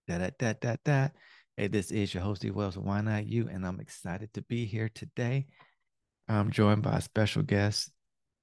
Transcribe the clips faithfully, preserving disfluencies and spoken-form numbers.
Da da da da da. Hey, this is your host, D Wells. Why not you? And I'm excited to be here today. I'm joined by a special guest,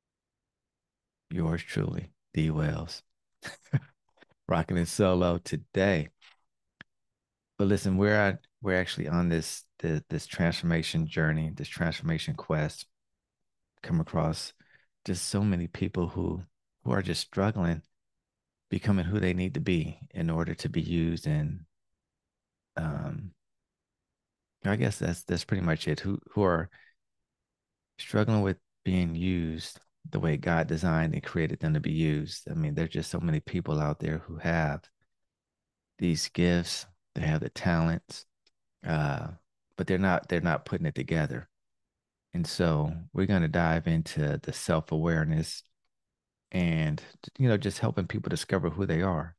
yours truly, D Wells, rocking it solo today. But listen, we're at, we're actually on this, this this transformation journey, this transformation quest. Come across just so many people who who are just struggling becoming who they need to be in order to be used in um I guess that's that's pretty much it. Who who are struggling with being used the way God designed and created them to be used. I mean, there's just so many people out there who have these gifts, they have the talents, uh, but they're not they're not putting it together. And so we're going to dive into the self awareness and you know just helping people discover who they are.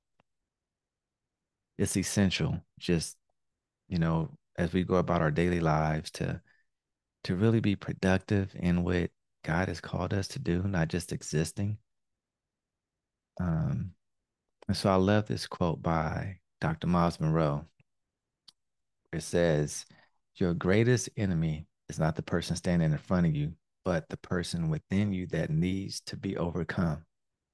It's essential, just you know, as we go about our daily lives to to really be productive in what God has called us to do, not just existing. Um, and so I love this quote by Doctor Miles Monroe. It says, your greatest enemy is not the person standing in front of you, but the person within you that needs to be overcome.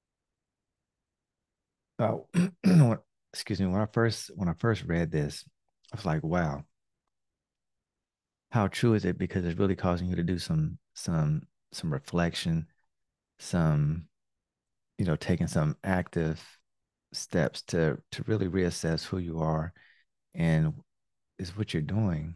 Oh, excuse me. When I first when I first read this, I was like, wow, how true is it? Because it's really causing you to do some some some reflection, some you know, taking some active steps to to really reassess who you are and is what you're doing,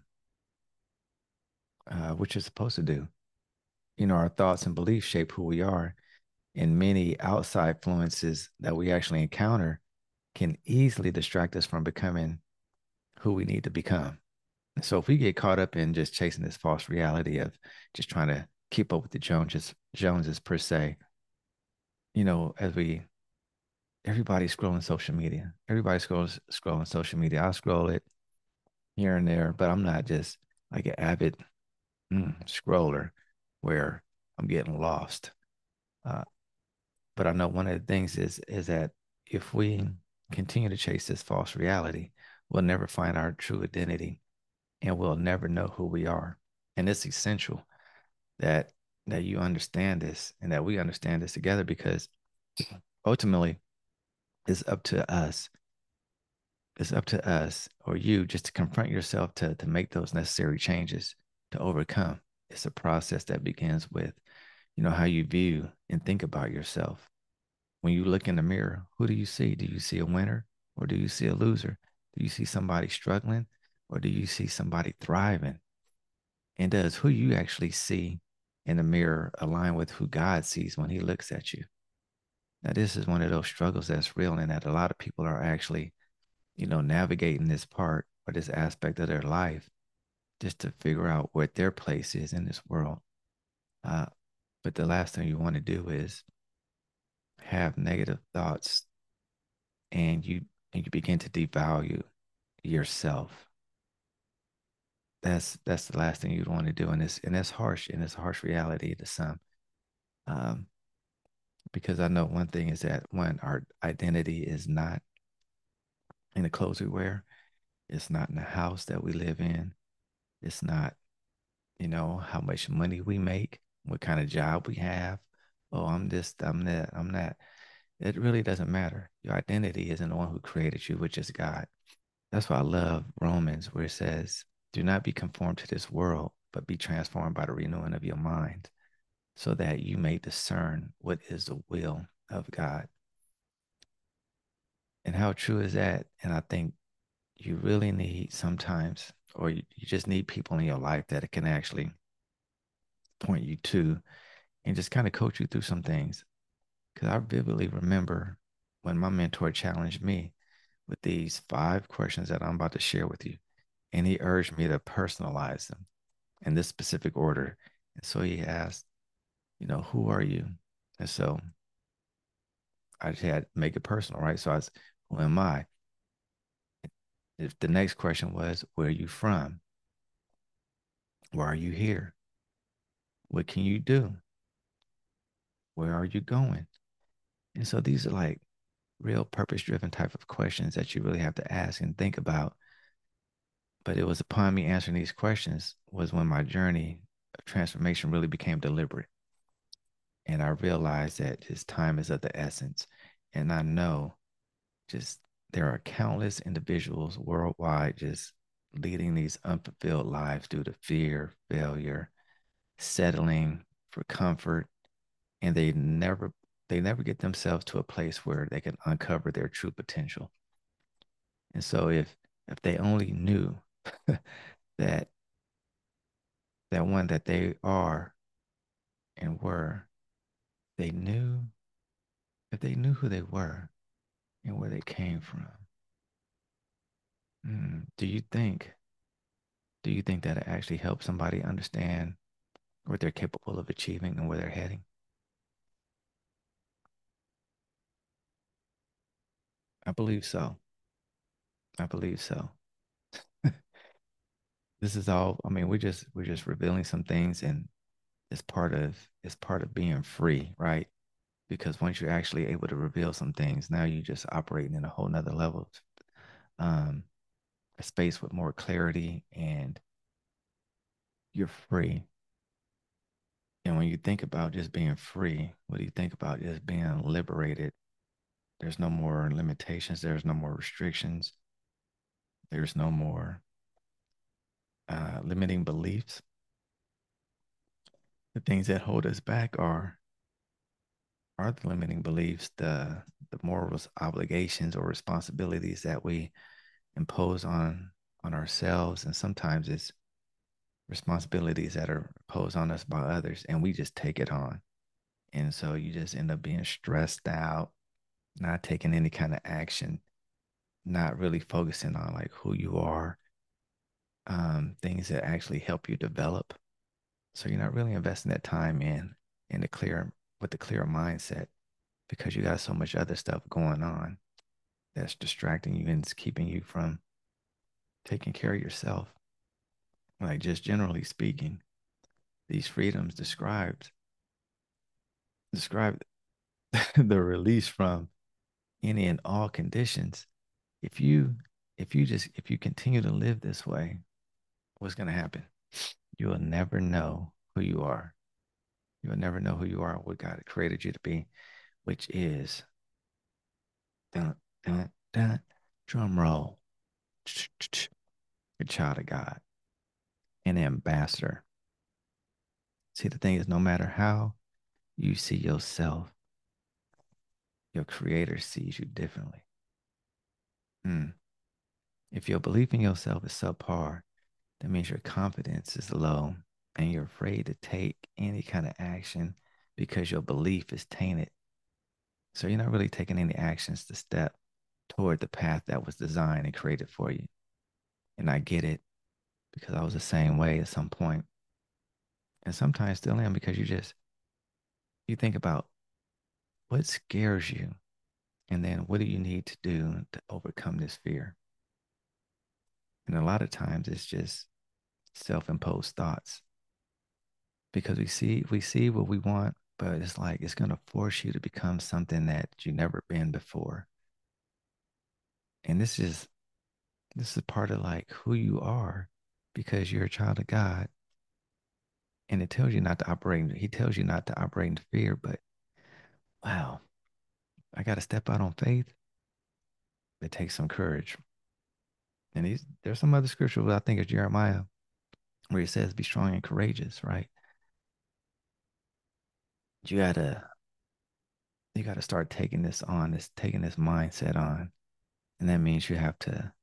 uh, what you're supposed to do. You know, our thoughts and beliefs shape who we are, and many outside influences that we actually encounter can easily distract us from becoming who we need to become. So if we get caught up in just chasing this false reality of just trying to keep up with the Joneses, Joneses per se, you know, as we everybody's scrolling social media, everybody scrolls scrolling social media. I scroll it here and there, but I'm not just like an avid mm, scroller where I'm getting lost. Uh, but I know one of the things is is that if we continue to chase this false reality, we'll never find our true identity and we'll never know who we are. And it's essential that that you understand this and that we understand this together because ultimately it's up to us. It's up to us or you just to confront yourself to to make those necessary changes to overcome. It's a process that begins with, you know, how you view and think about yourself. When you look in the mirror, who do you see? Do you see a winner or do you see a loser? Do you see somebody struggling or do you see somebody thriving? And does who you actually see in the mirror align with who God sees when he looks at you? Now, this is one of those struggles that's real and that a lot of people are actually, you know, navigating this part or this aspect of their life just to figure out what their place is in this world. Uh, but the last thing you want to do is have negative thoughts and you and you begin to devalue yourself. That's that's the last thing you'd want to do, and it's and it's harsh, and it's a harsh reality to some. Um, because I know one thing is that when our identity is not in the clothes we wear, it's not in the house that we live in, it's not, you know, how much money we make, what kind of job we have. Oh, I'm this, I'm that, I'm that. It really doesn't matter. Your identity isn't the one who created you, which is God. That's why I love Romans, where it says, do not be conformed to this world, but be transformed by the renewing of your mind, so that you may discern what is the will of God. And how true is that? And I think you really need sometimes, or you, you just need people in your life that can actually point you to and just kind of coach you through some things. Because I vividly remember when my mentor challenged me with these five questions that I'm about to share with you. And he urged me to personalize them in this specific order. And so he asked, you know, who are you? And so I just had to make it personal, right? So I was, who am I? If the next question was, where are you from? Why are you here? What can you do? Where are you going? And so these are like real purpose driven type of questions that you really have to ask and think about. But it was upon me answering these questions was when my journey of transformation really became deliberate. And I realized that just time is of the essence. And I know just there are countless individuals worldwide just leading these unfulfilled lives due to fear, failure, settling for comfort, and they never they never get themselves to a place where they can uncover their true potential. And so if if they only knew that that one that they are and were, they knew if they knew who they were and where they came from. Mm, do you think do you think that it actually helps somebody understand what they're capable of achieving and where they're heading? I believe so. I believe so. This is all, I mean, we just we're just revealing some things, and it's part of it's part of being free, right? Because once you're actually able to reveal some things, now you're just operating in a whole nother level, um, a space with more clarity, and you're free. And when you think about just being free, what do you think about just being liberated? There's no more limitations, there's no more restrictions, there's no more uh, limiting beliefs. The things that hold us back are are the limiting beliefs, the the morals, obligations, or responsibilities that we impose on on ourselves, and sometimes it's responsibilities that are imposed on us by others, and we just take it on. And so you just end up being stressed out, not taking any kind of action, not really focusing on like who you are, um, things that actually help you develop. So you're not really investing that time in in the clear with the clear mindset because you got so much other stuff going on that's distracting you and it's keeping you from taking care of yourself. Like just generally speaking, these freedoms described describe the release from any and all conditions. If you if you just if you continue to live this way, what's gonna happen? You will never know who you are. You will never know who you are, what God created you to be, which is dun, dun, dun, drum roll, a child of God, an ambassador. See, the thing is, no matter how you see yourself, your creator sees you differently. Mm. If your belief in yourself is subpar, that means your confidence is low and you're afraid to take any kind of action because your belief is tainted. So you're not really taking any actions to step toward the path that was designed and created for you. And I get it because I was the same way at some point, and sometimes still am because you just you think about what scares you and then what do you need to do to overcome this fear. And a lot of times it's just self-imposed thoughts because we see we see what we want, but it's like it's going to force you to become something that you never been before. And this is this is part of like who you are because you're a child of God. And it tells you not to operate. He tells you not to operate in fear, but wow, I got to step out on faith. It takes some courage. And he's, there's some other scripture I think it's Jeremiah where he says, "Be strong and courageous." Right? You gotta you gotta start taking this on, this taking this mindset on, and that means you have to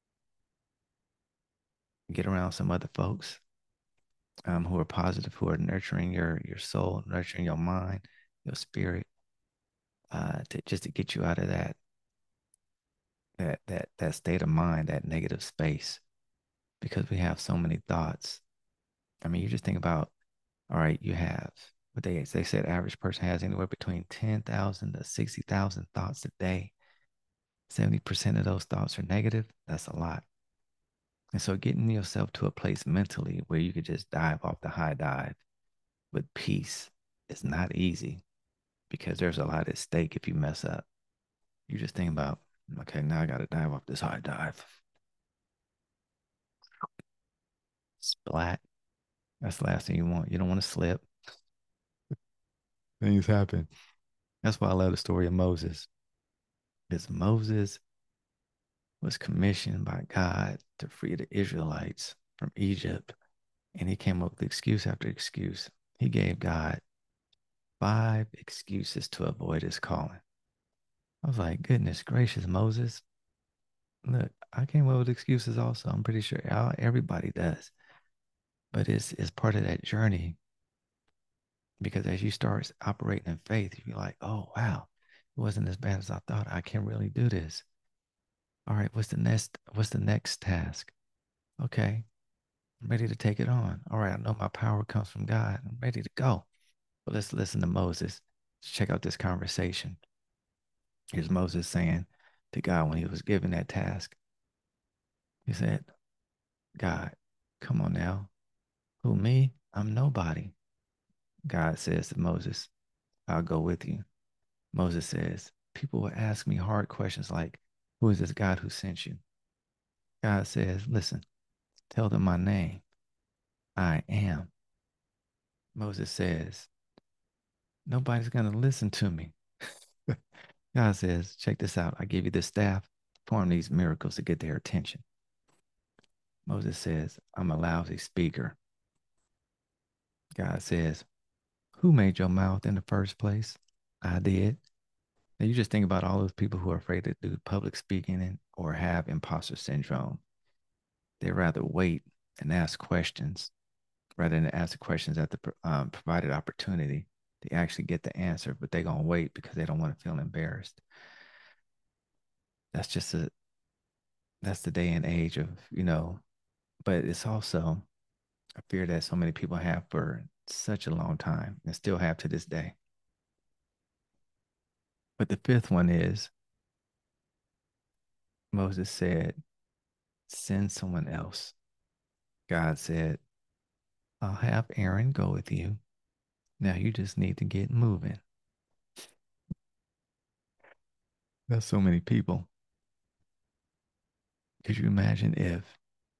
get around some other folks um, who are positive, who are nurturing your your soul, nurturing your mind, your spirit, uh, to just to get you out of that that that that state of mind, that negative space, because we have so many thoughts. I mean, you just think about, all right, you have what they they said average person has anywhere between ten thousand to sixty thousand thoughts a day. seventy percent of those thoughts are negative. That's a lot. And so getting yourself to a place mentally where you could just dive off the high dive with peace is not easy because there's a lot at stake if you mess up. You just think about, okay, now I got to dive off this high dive. Splat. That's the last thing you want. You don't want to slip. Things happen. That's why I love the story of Moses. Because Moses was commissioned by God to free the Israelites from Egypt. And he came up with excuse after excuse. He gave God five excuses to avoid his calling. I was like, goodness gracious, Moses. Look, I came up with excuses also. I'm pretty sure everybody does. But it's it's part of that journey because as you start operating in faith, you're like, oh wow, it wasn't as bad as I thought. I can really do this. All right, what's the next what's the next task? Okay, I'm ready to take it on. All right, I know my power comes from God. I'm ready to go. But let's listen to Moses. Let's check out this conversation. Here's Moses saying to God when he was given that task. He said, God, come on now. Who, me? I'm nobody. God says to Moses, I'll go with you. Moses says, people will ask me hard questions like, who is this God who sent you? God says, listen, tell them my name. I am. Moses says, nobody's going to listen to me. God says, check this out. I give you this staff, perform these miracles to get their attention. Moses says, I'm a lousy speaker. God says, who made your mouth in the first place? I did. Now you just think about all those people who are afraid to do public speaking and, or have imposter syndrome. They rather wait and ask questions rather than ask the questions at the um, provided opportunity. They actually get the answer, but they're going to wait because they don't want to feel embarrassed. That's just a, that's the day and age of, you know, but it's also a fear that so many people have for such a long time and still have to this day. But the fifth one is Moses said, send someone else. God said, I'll have Aaron go with you. Now you just need to get moving. That's so many people. Could you imagine if,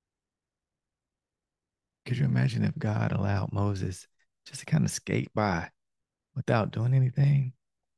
could you imagine if God allowed Moses just to kind of skate by without doing anything?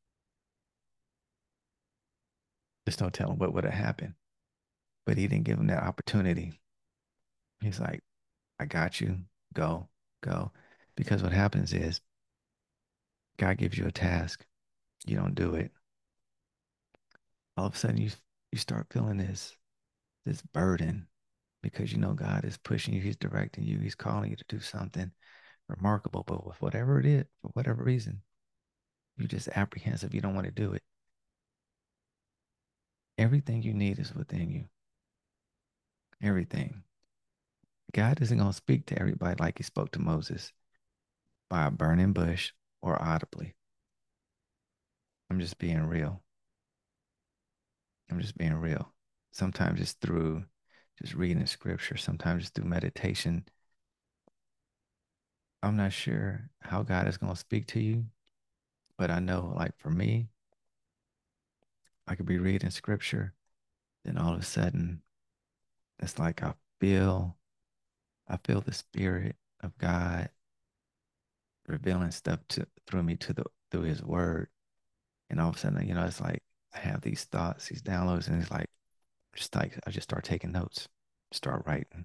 Just don't tell him what would have happened. But he didn't give him that opportunity. He's like, I got you. Go, go. Because what happens is God gives you a task. You don't do it. All of a sudden you you start feeling this this burden because you know God is pushing you, He's directing you, He's calling you to do something remarkable. But with whatever it is, for whatever reason, you just apprehensive, you don't want to do it. Everything you need is within you. Everything. God isn't going to speak to everybody like He spoke to Moses by a burning bush or audibly. I'm just being real. I'm just being real. Sometimes it's through just reading scripture, sometimes it's through meditation. I'm not sure how God is going to speak to you, but I know, like for me, I could be reading scripture, then all of a sudden, it's like I feel, I feel the spirit of God revealing stuff to through me to the through His Word, and all of a sudden, you know, it's like I have these thoughts, these downloads, and it's like just like I just start taking notes, start writing,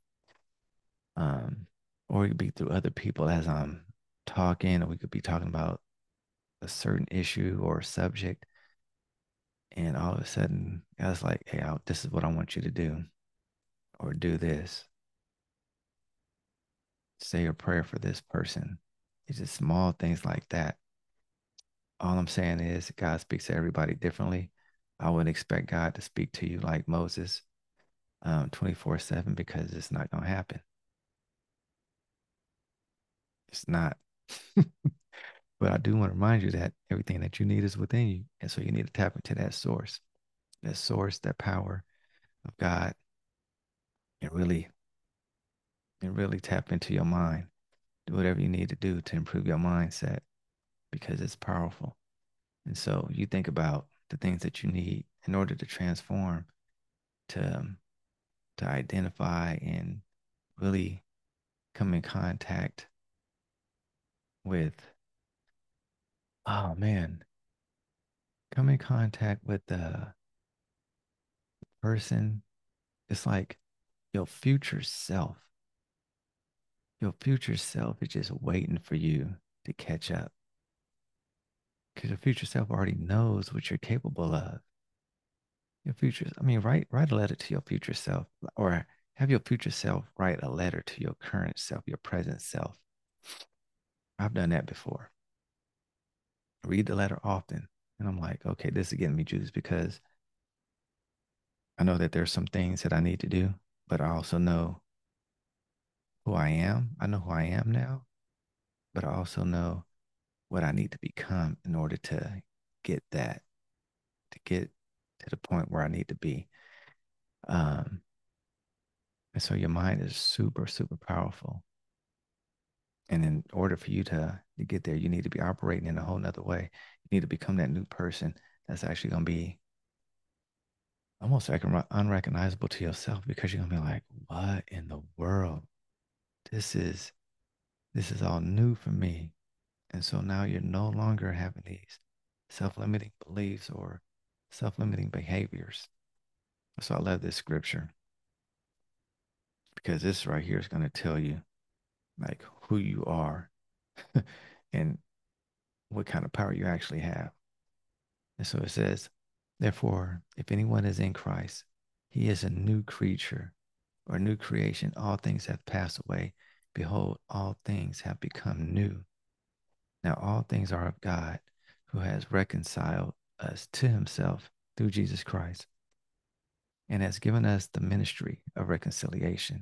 um, or it could be through other people as I'm talking, or we could be talking about a certain issue or subject, and all of a sudden, God's like, "Hey, I, this is what I want you to do, or do this. Say a prayer for this person." It's just small things like that. All I'm saying is, God speaks to everybody differently. I wouldn't expect God to speak to you like Moses, um, twenty-four seven because it's not going to happen. It's not. But I do want to remind you that everything that you need is within you. And so you need to tap into that source, that source, that power of God, and really, and really tap into your mind. Do whatever you need to do to improve your mindset because it's powerful. And so you think about the things that you need in order to transform, to um, to identify and really come in contact with, oh man, come in contact with the person. It's like your future self. Your future self is just waiting for you to catch up. Because your future self already knows what you're capable of. Your future, I mean, write write a letter to your future self, or have your future self write a letter to your current self, your present self. I've done that before. Read the letter often. And I'm like, okay, this is getting me juice because I know that there's some things that I need to do, but I also know who I am. I know who I am now, but I also know what I need to become in order to get that, to get to the point where I need to be. Um, and so your mind is super, super powerful. And in order for you to, to get there, you need to be operating in a whole nother way. You need to become that new person that's actually going to be almost like unrecognizable to yourself because you're going to be like, what in the world? This is, this is all new for me. And so now you're no longer having these self-limiting beliefs or self-limiting behaviors. So I love this scripture because this right here is going to tell you like who you are and what kind of power you actually have. And so it says, therefore, if anyone is in Christ, he is a new creature or new creation. All things have passed away. Behold, all things have become new. Now, all things are of God, who has reconciled us to himself through Jesus Christ and has given us the ministry of reconciliation.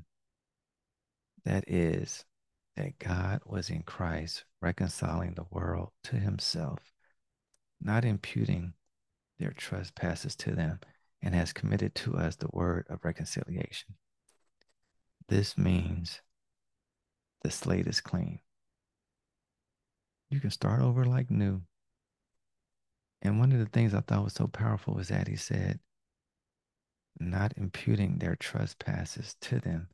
That is, that God was in Christ reconciling the world to himself, not imputing their trespasses to them, and has committed to us the word of reconciliation. This means the slate is clean. You can start over like new. And one of the things I thought was so powerful was that he said, not imputing their trespasses to them.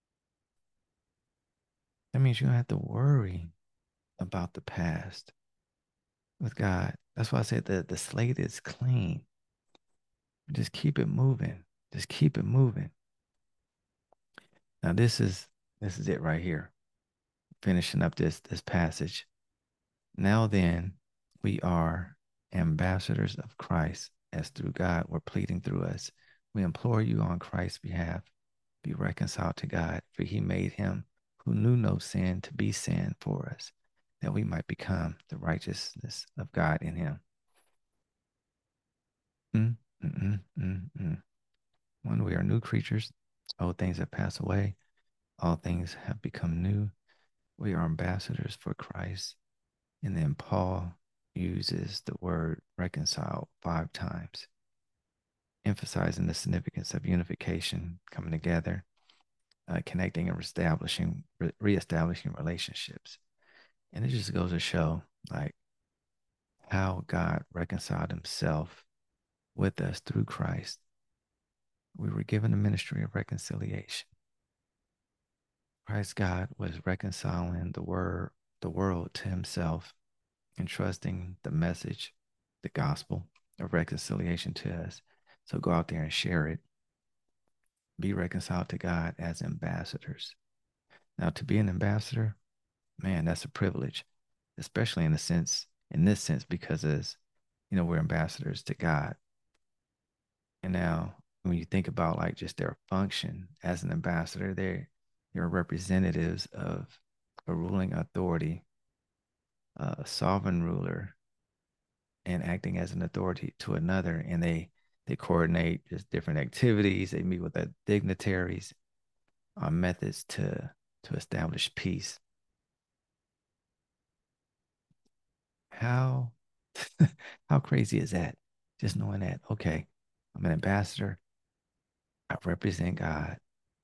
That means you don't have to worry about the past with God. That's why I said the, the slate is clean. Just keep it moving. Just keep it moving. Now this is this is it right here. Finishing up this this passage. Now then, we are ambassadors of Christ, as through God were pleading through us. We implore you on Christ's behalf, be reconciled to God, for he made him who knew no sin to be sin for us, that we might become the righteousness of God in him. Mm, mm, mm, mm, mm. When we are new creatures, old things have passed away, all things have become new. We are ambassadors for Christ. And then Paul uses the word reconcile five times, emphasizing the significance of unification, coming together, uh, connecting and reestablishing, re- reestablishing relationships. And it just goes to show like how God reconciled himself with us through Christ. We were given the ministry of reconciliation. Christ God was reconciling the word, the world to himself, entrusting the message, the gospel of reconciliation to us. So go out there and share it. Be reconciled to God as ambassadors. Now, to be an ambassador, man, that's a privilege, especially in the sense, in this sense, because as you know, we're ambassadors to God. And now, when you think about like just their function as an ambassador, they're you're representatives of a ruling authority, a sovereign ruler, and acting as an authority to another. And they they coordinate just different activities. They meet with the dignitaries on methods to to establish peace. How how crazy is that? Just knowing that, okay, I'm an ambassador. I represent God.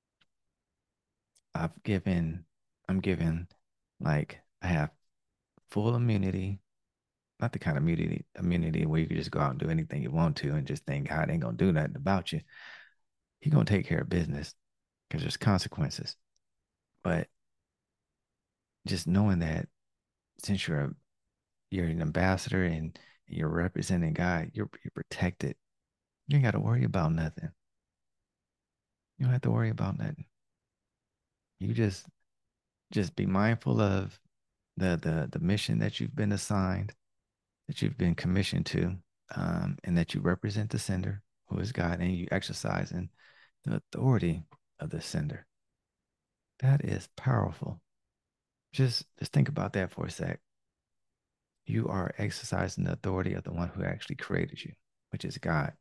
I've given, I'm given like I have full immunity. not the kind of immunity immunity where you can just go out and do anything you want to and just think God ain't gonna do nothing about you. He gonna take care of business because there's consequences. But just knowing that since you're a, you're an ambassador and you're representing God, you're you're protected. You ain't got to worry about nothing. You don't have to worry about nothing. You just just be mindful of the the the mission that you've been assigned, that you've been commissioned to, um, and that you represent the sender, who is God, and you exercising the authority of the sender. That is powerful. Just just think about that for a sec. You are exercising the authority of the one who actually created you, which is God.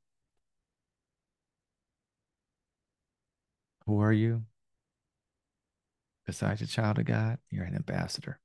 Who are you? Besides a child of God, you're an ambassador.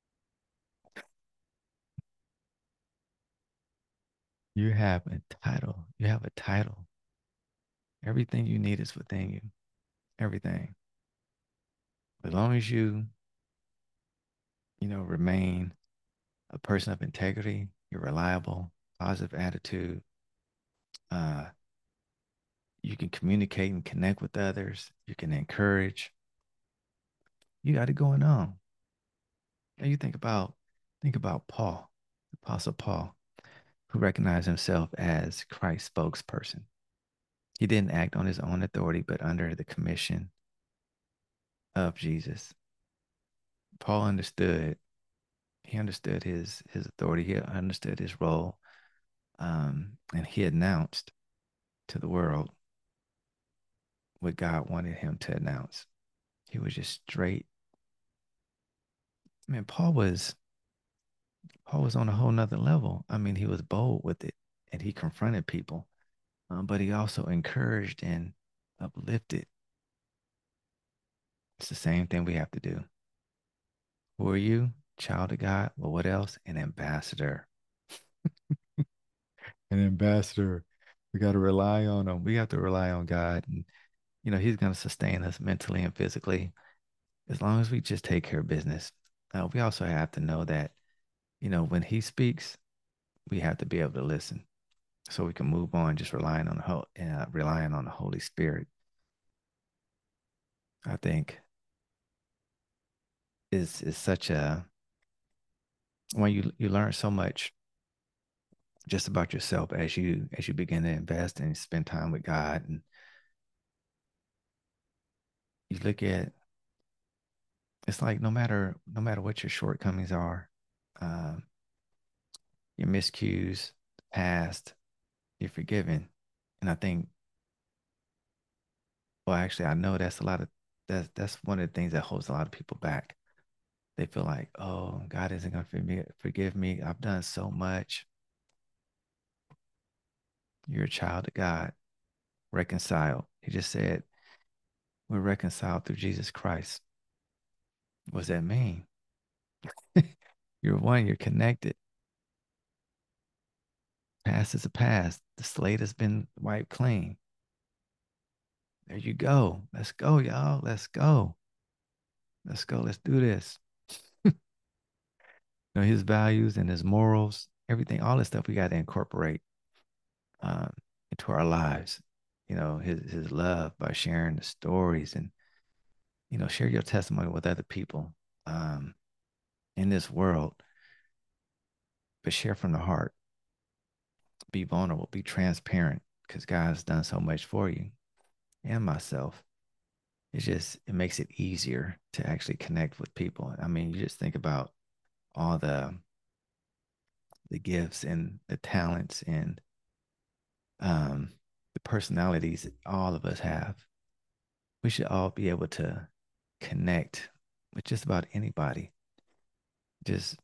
You have a title. You have a title. Everything you need is within you. Everything. As long as you, you know, remain a person of integrity, you're reliable, positive attitude, uh, you can communicate and connect with others, you can encourage. You got it going on. And you think about think about Paul, Apostle Paul, who recognized himself as Christ's spokesperson. He didn't act on his own authority, but under the commission of Jesus. Paul understood. He understood his his authority. He understood his role, um, and he announced to the world what God wanted him to announce. He was just straight. Man, Paul was Paul was on a whole nother level. I mean, he was bold with it, and he confronted people, um, but he also encouraged and uplifted. It's the same thing we have to do. Who are you? Child of God. Well, what else? An ambassador. An ambassador. We got to rely on him. We have to rely on God. And, you know, he's going to sustain us mentally and physically as long as we just take care of business. Uh, we also have to know that, you know, when he speaks, we have to be able to listen so we can move on, just relying on the whole, uh, relying on the Holy Spirit. I think is is such a when you you learn so much just about yourself as you as you begin to invest and spend time with God, and you look at it's like no matter no matter what your shortcomings are, um, your miscues, past, you're forgiven. And I think, well, actually, I know that's a lot of that's that's one of the things that holds a lot of people back. They feel like, oh, God isn't going to forgive me. Forgive me. I've done so much. You're a child of God, reconciled. He just said we're reconciled through Jesus Christ. What does that mean? You're one. You're connected. Past is a past. The slate has been wiped clean. There you go. Let's go, y'all. Let's go. Let's go. Let's do this. You know, his values and his morals, everything, all this stuff we got to incorporate um, into our lives. You know, his his love by sharing the stories and you know share your testimony with other people um, in this world, but share from the heart. Be vulnerable. Be transparent because God has done so much for you and myself. It's just it makes it easier to actually connect with people. I mean, you just think about all the the gifts and the talents and um, the personalities that all of us have. We should all be able to connect with just about anybody. Just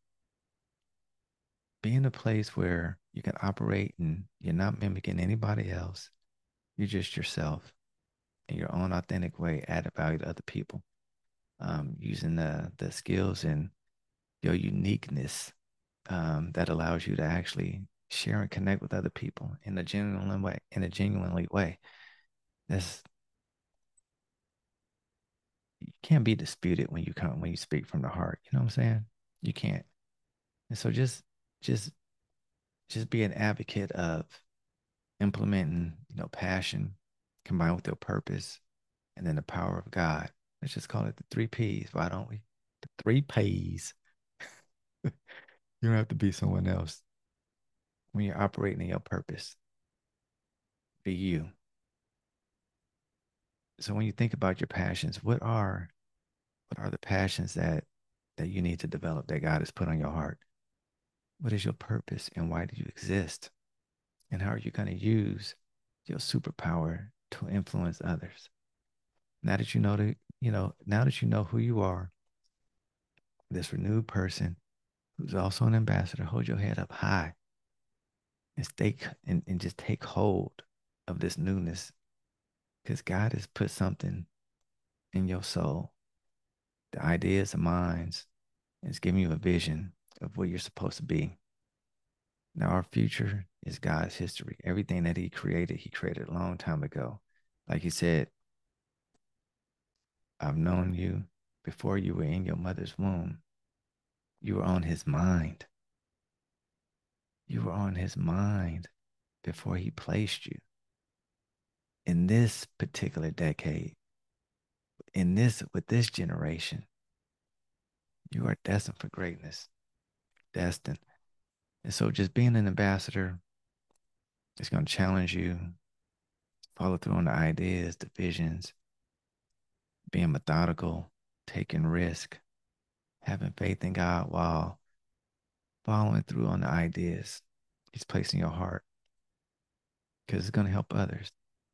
be in a place where you can operate and you're not mimicking anybody else. You're just yourself in your own authentic way, add value to other people, um, using the the skills and your uniqueness um, that allows you to actually share and connect with other people in a genuine way. In a genuinely way, that's you can't be disputed when you come when you speak from the heart. You know what I'm saying? You can't. And so just just just be an advocate of implementing, you know, passion combined with your purpose and then the power of God. Let's just call it the three P's. Why don't we? The three P's. You don't have to be someone else when you're operating in your purpose. Be you. So when you think about your passions, what are what are the passions that that you need to develop that God has put on your heart? What is your purpose and why do you exist? And how are you going to use your superpower to influence others? Now that you know that, you know, now that you know who you are, this renewed person who's also an ambassador, hold your head up high and stay and, and just take hold of this newness because God has put something in your soul. The ideas, the minds, and it's giving you a vision of where you're supposed to be. Now, our future is God's history. Everything that He created, He created a long time ago. Like He said, I've known you before you were in your mother's womb. You were on His mind. You were on His mind before He placed you. In this particular decade, in this, with this generation, you are destined for greatness. Destined. And so just being an ambassador is going to challenge you, follow through on the ideas, the visions, being methodical, taking risk, having faith in God while following through on the ideas He's placed in your heart because it's going to help others.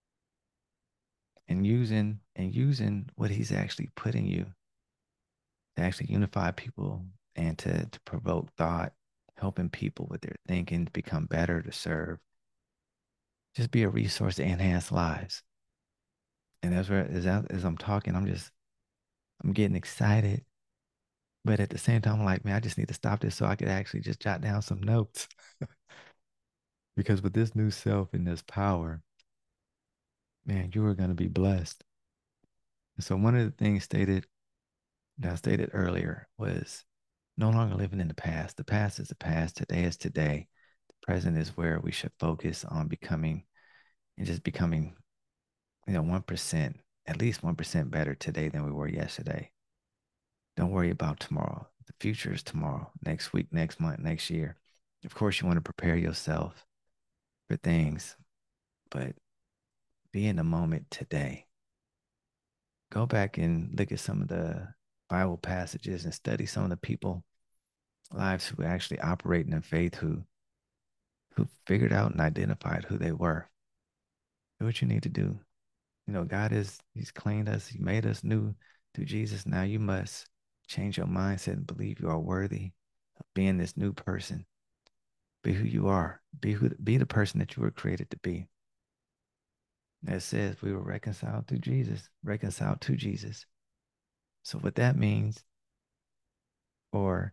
And using and using what He's actually put in you to actually unify people and to, to provoke thought, helping people with their thinking to become better, to serve, just be a resource to enhance lives. And as, we're, as, I, as I'm talking, I'm just, I'm getting excited. But at the same time, I'm like, man, I just need to stop this so I could actually just jot down some notes. Because with this new self and this power, man, you are going to be blessed. And so one of the things stated that I stated earlier was no longer living in the past. The past is the past. Today is today. The present is where we should focus on becoming and just becoming, you know, one percent, at least one percent better today than we were yesterday. Don't worry about tomorrow. The future is tomorrow, next week, next month, next year. Of course, you want to prepare yourself for things, but be in the moment today. Go back and look at some of the Bible passages and study some of the people lives who actually operate in faith who who figured out and identified who they were. Do what you need to do. You know, God is He's cleaned us, He made us new through Jesus. Now you must change your mindset and believe you are worthy of being this new person. Be who you are. Be who be the person that you were created to be. It says we were reconciled through Jesus, reconciled to Jesus. So what that means, or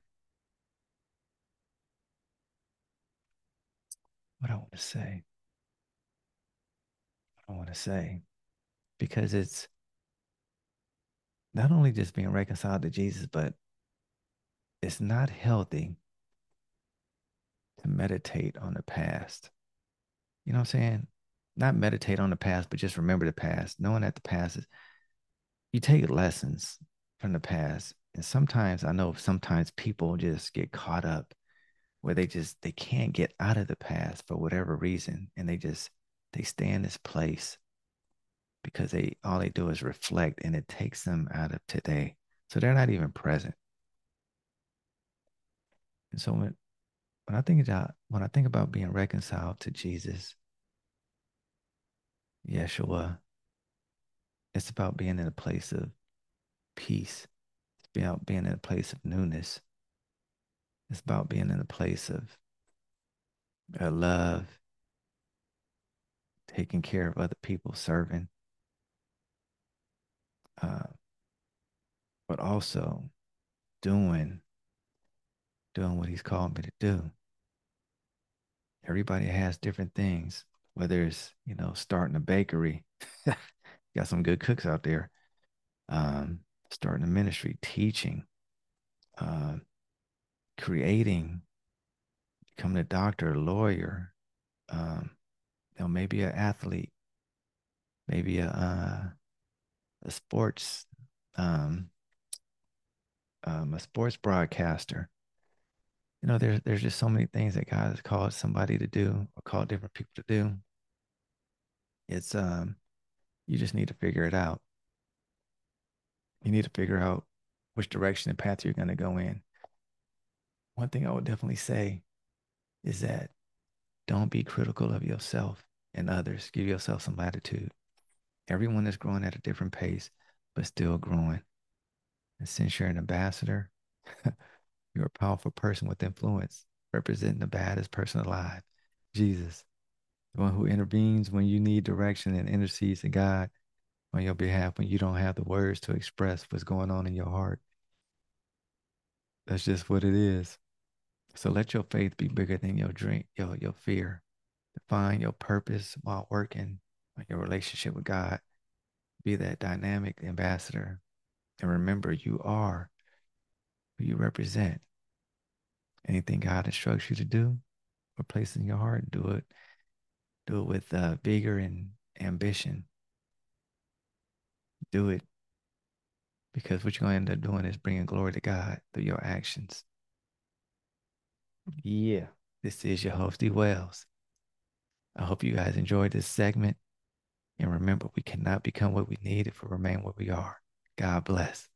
what I want to say, I want to say, because it's not only just being reconciled to Jesus, but it's not healthy to meditate on the past. You know what I'm saying? Not meditate on the past, but just remember the past, knowing that the past is, you take lessons from the past. And sometimes I know sometimes people just get caught up where they just, they can't get out of the past for whatever reason. And they just, they stay in this place because they, all they do is reflect and it takes them out of today. So they're not even present. And so when, when I think about, when I think about being reconciled to Jesus, Yeshua, it's about being in a place of peace. It's about being in a place of newness. It's about being in a place of uh, love, taking care of other people, serving, uh, but also doing doing what He's called me to do. Everybody has different things, whether it's you know starting a bakery, got some good cooks out there, um, starting a ministry, teaching, uh, creating becoming a doctor, a lawyer, um, you know, maybe an athlete, maybe a uh, a sports um, um, a sports broadcaster. You know, there's there's just so many things that God has called somebody to do or called different people to do. It's um you just need to figure it out. You need to figure out which direction and path you're going to go in. One thing I would definitely say is that don't be critical of yourself and others. Give yourself some latitude. Everyone is growing at a different pace, but still growing. And since you're an ambassador, you're a powerful person with influence, representing the baddest person alive, Jesus, the one who intervenes when you need direction and intercedes to God on your behalf when you don't have the words to express what's going on in your heart. That's just what it is. So let your faith be bigger than your dream, your your fear. Define your purpose while working on your relationship with God. Be that dynamic ambassador. And remember, you are who you represent. Anything God instructs you to do or places in your heart, do it. Do it with uh, vigor and ambition. Do it because what you're going to end up doing is bringing glory to God through your actions. Yeah. This is your host, D. Wells. I hope you guys enjoyed this segment. And remember, we cannot become what we need if we remain where we are. God bless.